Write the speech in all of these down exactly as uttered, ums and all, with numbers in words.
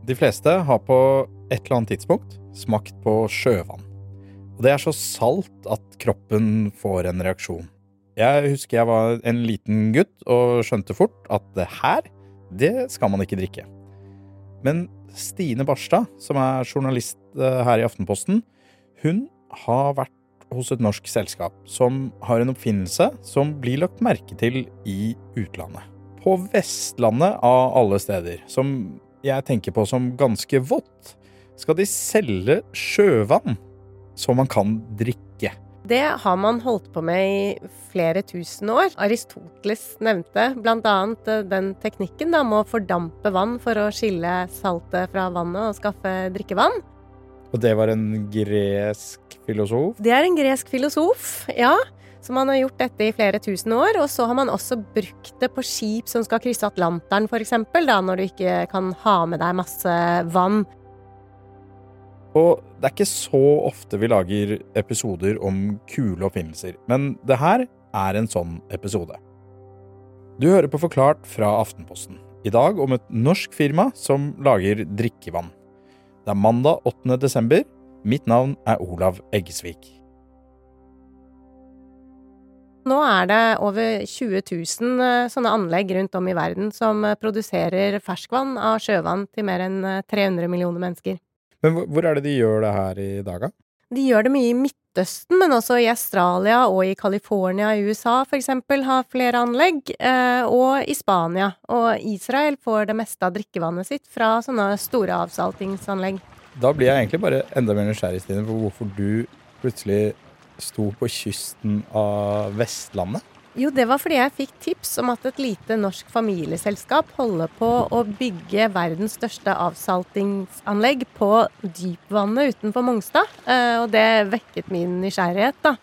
De fleste har på et eller annet tidspunkt smakt på sjøvann. Og det er så salt at kroppen får en reaksjon. Jeg husker jeg var en liten gutt og skjønte fort at det her, det skal man ikke drikke. Men Stine Barstad, som er journalist her i Aftenposten, hun har vært hos et norsk selskap som har en oppfinnelse som blir lagt merke til i utlandet. På Vestlandet av alle steder, som jeg tenker på som ganske vått, skal de selge sjøvann som man kan drikke. Det har man holdt på med i flere tusen år. Aristoteles nevnte blant annet den teknikken da, med å fordampe vann for å skille saltet fra vannet og skaffe drikkevann. Og det var en gresk filosof? Det er en gresk filosof, ja. Så man har gjort dette i flere tusen år, og så har man også brukt det på skip som skal krysse Atlanteren, for eksempel, da, når du ikke kan ha med deg masse vann. Og det er ikke så ofte vi lager episoder om kule oppfinnelser, men det her er en sånn episode. Du hører på Forklart fra Aftenposten. I dag om et norsk firma som lager drikkevann. Det er mandag åttende desember. Mitt navn er Olav Eggesvik. Nå er det over tjue tusen sånne anlegg rundt om i verden som produserer ferskvann av sjøvann til mer enn tre hundre millioner mennesker. Men hvor er det de gjør det her i dag? De gjør det mye i Midtøsten, men også i Australia og i California i U S A for eksempel har flere anlegg, og i Spania. Og Israel får det meste av drikkevannet sitt fra sånne store avsaltingsanlegg. Da blir jeg egentlig bare enda mer nysgjerrig, Stine, på hvorfor du plutselig sto på kysten av Vestlandet. Jo, det var fordi jeg fikk tips om at et lite norsk familieselskap holder på å bygge verdens største avsaltingsanlegg på dypvannet utenfor Mongstad, og det vekket min nysgjerrighet da.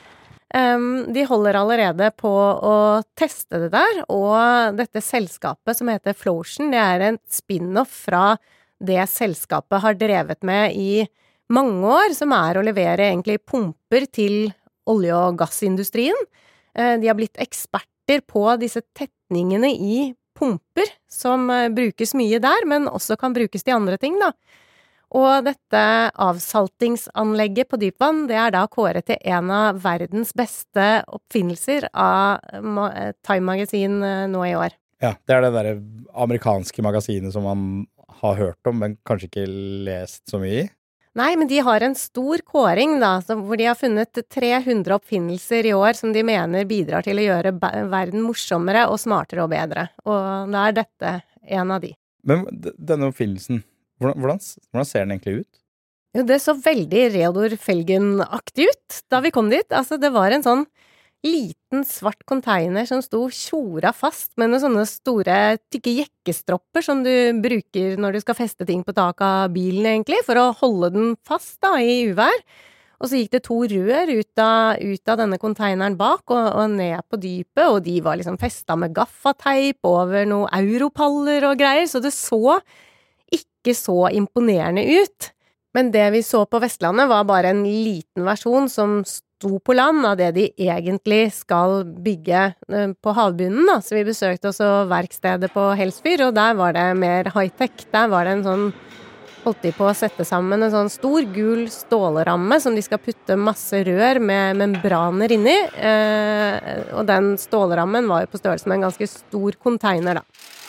De holder allerede på å teste det der, og dette selskapet som heter Flotion, det er en spin-off fra det selskapet har drevet med i mange år, som er å levere egentlig pumper til olje- og gassindustrien. De har blitt eksperter på disse tetningene i pumper, som brukes mye der, men også kan brukes til andre ting, da. Og dette avsaltingsanlegget på dypvann, det er da kåret til en av verdens beste oppfinnelser av Time Magazine nå i år. Ja, det er det der amerikanske magasinet som man har hørt om, men kanskje ikke lest så mye i. Nei, men de har en stor kåring da, hvor de har funnet tre hundre oppfinnelser i år som de mener bidrar til å gjøre verden morsommere og smartere og bedre. Og da er dette en av de. Men denne oppfinnelsen, hvordan, hvordan, hvordan ser den egentlig ut? Jo, det så veldig Reodor Felgen-aktig ut da vi kom dit. Altså, det var en sånn liten svart container som sto tjora fast med noen sånne store tykke jekkestropper som du bruker når du skal feste ting på taket av bilen egentlig, for å holde den fast da i uvær. Og så gikk det to rør ut av, ut av denne containeren bak og, og ned på dypet, og de var liksom festet med gaffateip over noen europaller og greier, så det så ikke så imponerende ut. Men det vi så på Vestlandet var bare en liten versjon som sto på land av det de egentlig skal bygge på havbunnen da. Så vi besøkte også verkstedet på Helsfyr, og der var det mer high-tech. Der var det en sånn, holdt de på å sette sammen en sånn stor gul stålramme som de skal putte masse rør med membraner inni, eh, og den stålrammen var jo på størrelse med en ganske stor container da.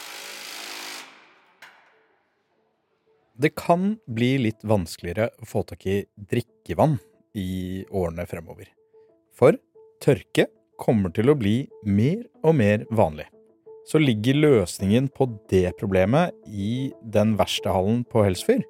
Det kan bli litt vanskeligere å få tak i drikkevann i årene fremover. For tørke kommer til å bli mer og mer vanlig. Så ligger løsningen på det problemet i den verkstedhallen på Helsfyr.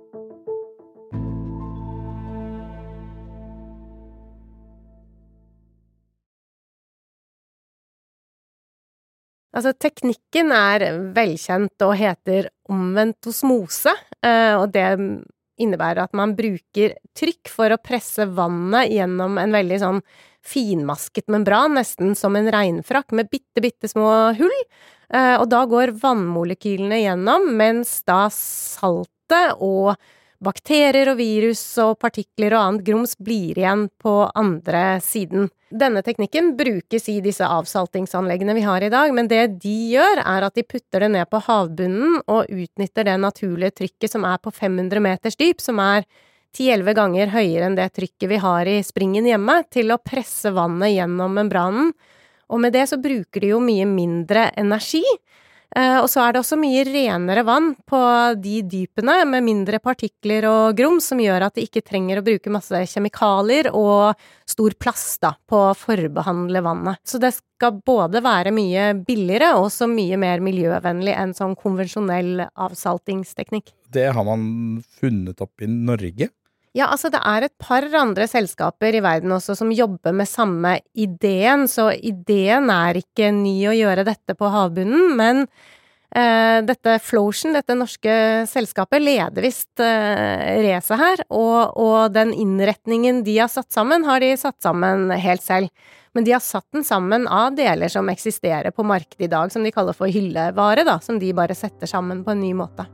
Altså, teknikken er velkjent og heter omvendt osmose, og det innebærer at man bruker trykk for å presse vannet gjennom en veldig sånn finmasket membran, nesten som en regnfrakk med bitte, bitte små hull, og da går vannmolekylene gjennom, mens da saltet og bakterier og virus og partikler og annet grums blir igjen på andre siden. Denne teknikken brukes i disse avsaltingsanleggene vi har i dag, men det de gjør er at de putter det ned på havbunnen og utnytter det naturlige trykket som er på fem hundre meters dyp, som er ti til elleve ganger høyere enn det trykket vi har i springen hjemme, til å presse vannet gjennom membranen. Og med det så bruker de jo mye mindre energi, Eh, og så er det også mye renere vann på de dypene med mindre partikler og grums som gjør at de ikke trenger å bruke masse kjemikalier og stor plass da, på å forbehandle vannet. Så det skal både være mye billigere og også mye mer miljøvennlig enn sånn konvensjonell avsaltingsteknikk. Det har man funnet opp i Norge? Ja, altså det er et par andre selskaper i verden også som jobber med samme ideen, så ideen er ikke ny å gjøre dette på havbunnen, men eh, dette Flotion, dette norske selskapet, leder visst eh, racet her, og, og den innretningen de har satt sammen, har de satt sammen helt selv. Men de har satt den sammen av deler som eksisterer på markedet i dag, som de kaller for hyllevare, da, som de bare setter sammen på en ny måte.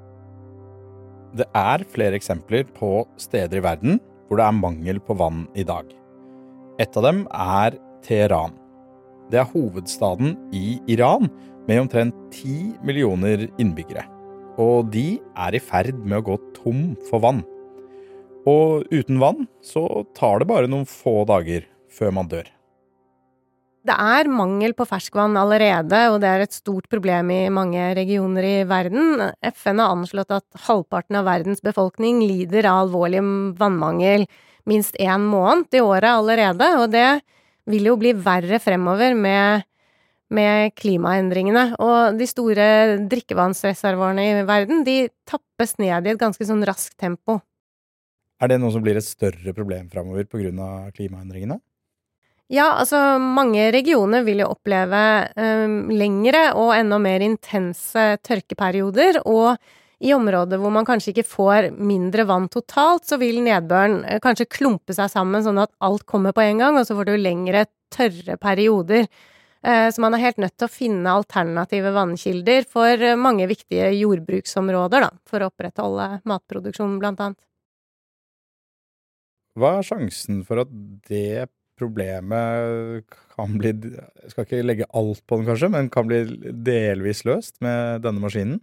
Det er flere eksempler på steder i verden hvor det er mangel på vann i dag. Et av dem er Teheran. Det er hovedstaden i Iran med omtrent ti millioner innbyggere. Og de er i ferd med å gå tom for vann. Og uten vann så tar det bare noen få dager før man dør. Det er mangel på ferskvann allerede, og det er et stort problem i mange regioner i verden. F N har anslått at halvparten av verdens befolkning lider av alvorlig vannmangel minst en måned i året allerede, og det vil jo bli verre fremover med, med klimaendringene. Og de store drikkevannsreservoarene i verden, de tappes ned i et ganske sånn raskt tempo. Er det noe som blir et større problem fremover på grunn av klimaendringene? Ja, altså mange regioner vil jo oppleve um, lengre og enda mer intense tørkeperioder, og i områder hvor man kanskje ikke får mindre vann totalt, så vil nedbøren uh, kanskje klumpe seg sammen sånn at alt kommer på en gang, og så får du lengre tørre perioder. Uh, så man er helt nødt til å finne alternative vannkilder for uh, mange viktige jordbruksområder, da, for å opprettholde matproduksjonen blant annet. Hva er sjansen for at det problemet kan bli, jeg skal ikke legge alt på den kanskje, men kan bli delvis løst med denne maskinen?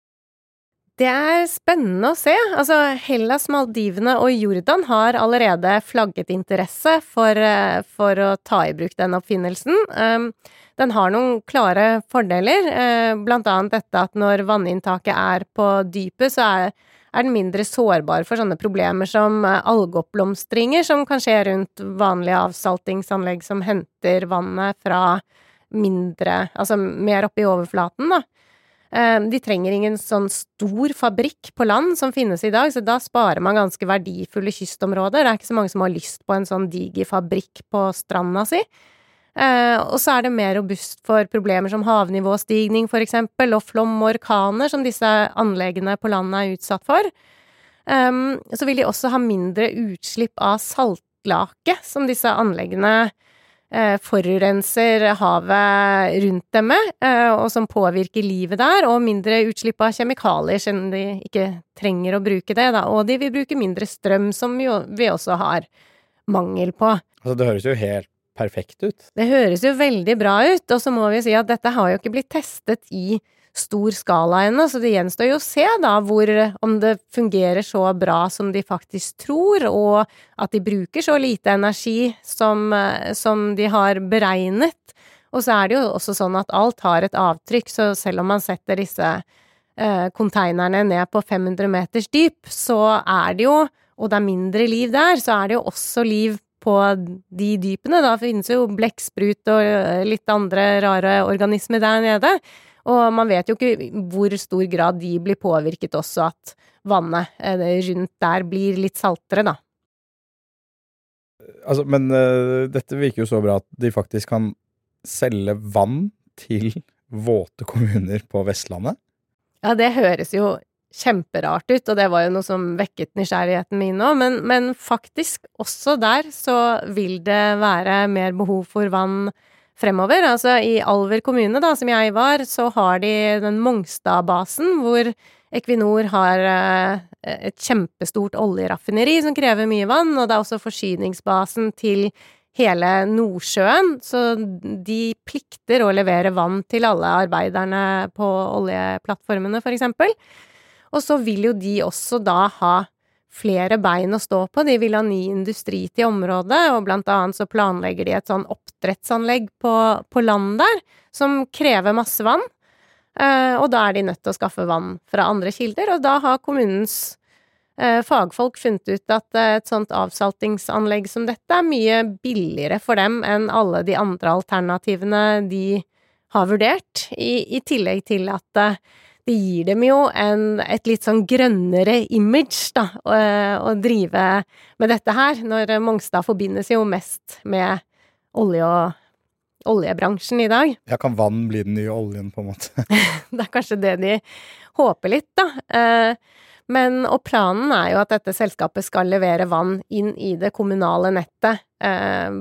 Det er spennende å se. Altså, Hellas, Maldivene og Jordan har allerede flagget interesse for, for å ta i bruk den oppfinnelsen. Den har noen klare fordeler, blant annet dette at når vanninntaket er på dypet, så er er den mindre sårbar for sånne problemer som algeoppblomstringer, som kan skje rundt vanlige avsaltingsanlegg som henter vannet fra mindre, altså mer oppe i overflaten, da. De trenger ingen sånn stor fabrikk på land som finnes i dag, så da sparer man ganske verdifulle kystområder. Det er ikke så mange som har lyst på en sånn diger fabrikk på stranda si. Eh, og så er det mer robust for problemer som havnivåstigning for eksempel, og flom og orkaner som disse anleggene på landet er utsatt for. Um, så vil de også ha mindre utslipp av saltlake som disse anleggene eh, forurenser havet rundt dem med, eh, og som påvirker livet der, og mindre utslipp av kjemikalier siden de ikke trenger å bruke det, da. Og de vil bruke mindre strøm som jo vi også har mangel på. Altså det høres jo helt perfekt ut. Det høres jo veldig bra ut, og så må vi si at dette har jo ikke blitt testet i stor skala ennå, så det gjenstår jo å se da hvor, om det fungerer så bra som de faktisk tror, og at de bruker så lite energi som, som de har beregnet. Og så er det jo også sånn at alt har et avtrykk, så selv om man setter disse eh, konteinerne ned på fem hundre meters dyp, så er det jo, og det er mindre liv der, så er det jo også liv på de dypene. Da finnes jo blekksprut og litt andre rare organismer der nede, og man vet jo ikke hvor stor grad de blir påvirket også, at vannet rundt der blir litt saltere, da. Altså, men uh, dette virker jo så bra at de faktisk kan selge vann til våte kommuner på Vestlandet. Ja, det høres jo kjemperart ut, og det var jo noe som vekket nysgjerrigheten min nå, men, men faktisk også der så vil det være mer behov for vann fremover. Altså i Alver kommune da, som jeg var, så har de den Mongstad-basen, hvor Equinor har et kjempestort oljeraffineri som krever mye vann, og det er også forsyningsbasen til hele Nordsjøen, så de plikter å levere vann til alle arbeiderne på oljeplattformene, for eksempel. Og så vil jo de også da ha flere bein å stå på. De vil ha ny industri til området, og blant annet så planlegger de et sånn oppdrettsanlegg på, på land der, som krever masse vann. Eh, og da er de nødt til å skaffe vann fra andre kilder, og da har kommunens eh, fagfolk funnet ut at eh, et sånt avsaltingsanlegg som dette er mye billigere for dem enn alle de andre alternativene de har vurdert, i, i tillegg til at eh, det gir dem jo en, et litt sånn grønnere image da, å, å drive med dette her, når Mongstad forbindes jo mest med olje og oljebransjen i dag. Ja, kan vann bli den nye oljen på en måte? Det er kanskje det de håper litt da. Men, og planen er jo at dette selskapet skal levere vann inn i det kommunale nettet eh,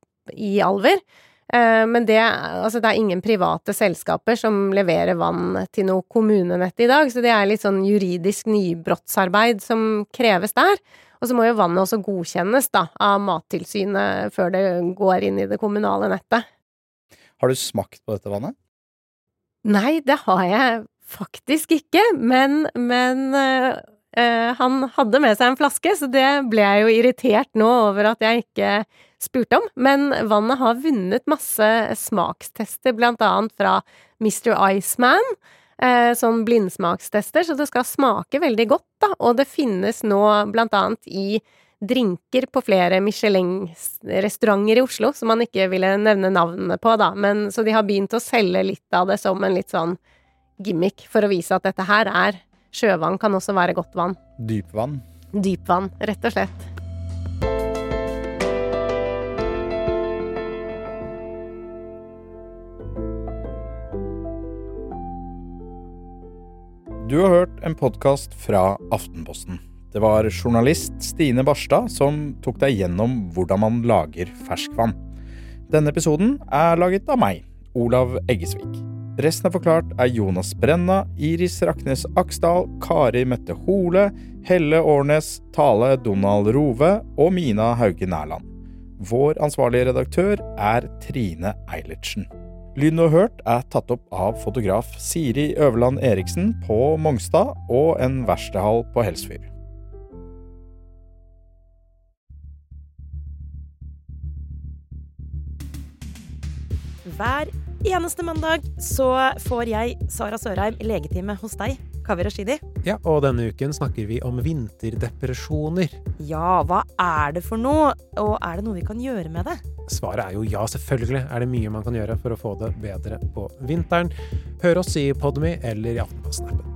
i Alver. Men det, altså det er ingen private selskaper som leverer vann til noe kommunenett i dag, så det er litt sånn juridisk nybrottsarbeid som kreves der. Og så må jo vannet også godkjennes da, av Mattilsynet før det går inn i det kommunale nettet. Har du smakt på dette vannet? Nei, det har jeg faktisk ikke, men, men øh, øh, han hadde med seg en flaske, så det ble jeg jo irritert nå over at jeg ikke spurte om, men vannet har vunnet masse smakstester, blant annet fra mister Iceman, eh, sånn blindsmakstester, så det skal smake veldig godt da, og det finnes nå blant annet i drinker på flere Michelin-restauranter i Oslo, som man ikke ville nevne navnene på da, men så de har begynt å selge litt av det som en litt sånn gimmick, for å vise at dette her er sjøvann, kan også være godt vann. Dypvann? Dypvann, rett og slett. Du har hørt en podcast fra Aftenposten. Det var journalist Stine Barstad som tok deg gjennom hvordan man lager ferskvann. Denne episoden er laget av meg, Olav Eggesvik. Resten av Forklart er Jonas Brenna, Iris Raknes Aksdal, Kari Mette Hole, Helle Årnes, Tale Donald Rove og Mina Hauge Nærland. Vår ansvarlige redaktør er Trine Eilertsen. Lyden du har hørt er tatt opp av fotograf Siri Øverland Eriksen på Mongstad og en verkstedhall på Helsfyr. Hver eneste mandag så får jeg, Sara Sørheim, legetime hos deg, Kaveh Rashidi. Ja, og denne uken snakker vi om vinterdepresjoner. Ja, hva er det for noe? Og er det noe vi kan gjøre med det? Svaret er jo ja, selvfølgelig er det mye man kan gjøre for å få det bedre på vinteren. Hør oss i Podme eller i Aftenposten-appen.